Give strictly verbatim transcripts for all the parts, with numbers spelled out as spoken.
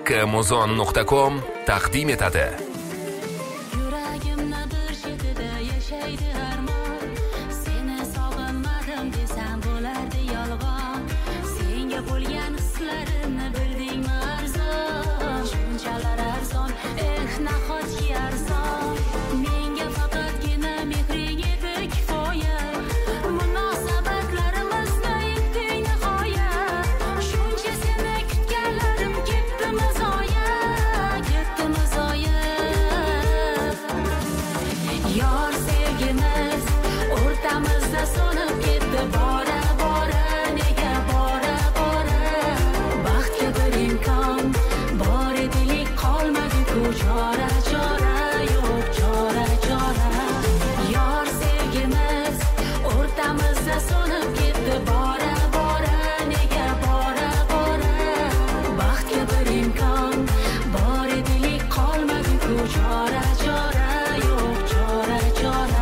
Muzon nuqta com taqdim etadi. Yuragimni bir chetida yashaydi armon. Seni sog'inmadim desam bo'lardi yolg'on. Senga bo'lgan hislarimni bildingmi arzon? Shunchalar arzon, eh nahotki arzon. Menga faqatgina mehring edi kifoya. Munosabatlarimizni yetdik nihoya. Shuncha seni kutganlarim ketdimi zoya, ketdimi zoya. Yor sevgimiz o'rtamizda so'nib ketdi bora bora, nega bora bora. Baxtga bir imkon bor edilik qolmadi-ku chora chora, yo'q chora chora. Yor sevgimiz o'rtamizda so'nib ketdi bora bora, nega bora bora. Baxtga bir imkon bor edilik qolmadi-ku chora chora, yo'q chora chora.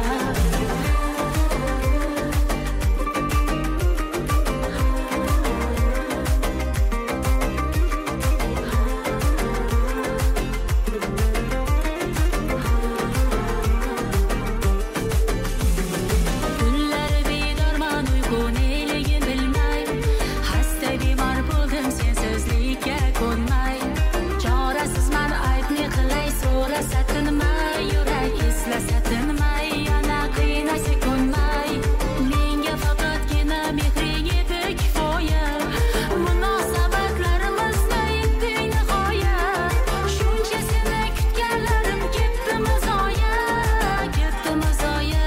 Kunlar bedorman uyqu neligin bilmay, xasta bemor bo'ldim sensizlikka ko'nmay. Chorasizman aybni qilay so'rasa tinmay, yurak eslasa tinmay, yana qiynasa ko'nmay. Menga faqatgina mehring edi kifoya. Munosabatlarimizni yetdik nihoya. Shuncha seni kutganlarim ketdimi zoya, ketdimi zoya.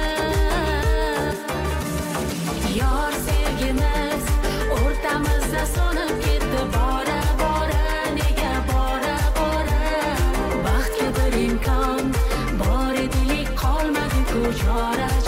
Yor sevgimiz o'rtamizda so'nib ketdi bora bora, nega bora bora. Baxtga bir imkon bor edilik qolmadi-ku chora